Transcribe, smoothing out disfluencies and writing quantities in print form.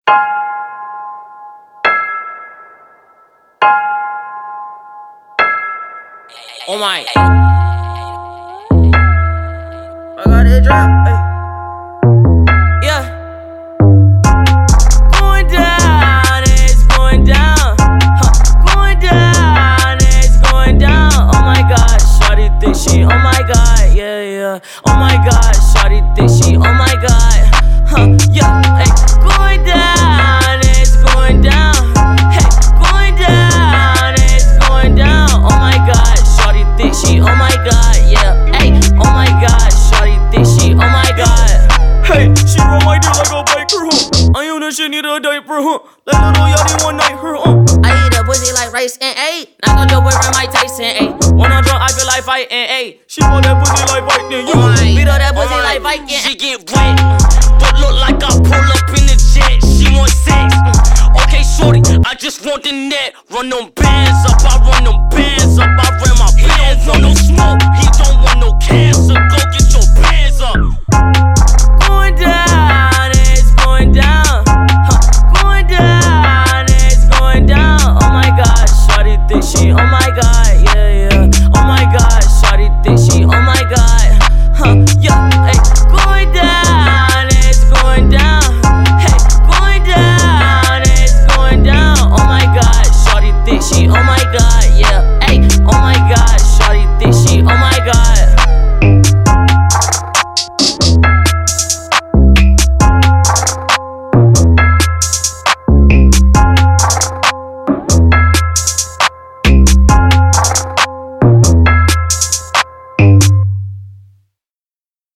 Oh my. I got it drop. Ay. Yeah. Going down, it's going down. Going down, it's going down. Oh my God, shawty think she. Oh my God, yeah, yeah. Oh my God, shawty think she. Oh my God, yeah. Hey, going down, it's going down. Hey, going down, it's going down. Oh my God, shawty think she. Oh my God, yeah. Hey, oh my God, shawty think she. Oh my God. Hey, she roll my dick like a biker, I own that shit, need a diaper, That little yachty one night, I eat a pussy like rice and knock on your boyfriend Mike Tyson, When I'm drunk, I feel like fighting, She want that pussy like fighting, beat up that pussy like Viking. She get wet, but look like I pull up in the jet. She want sex, okay, shorty, I just want the net. Run them bands up, I run them bands.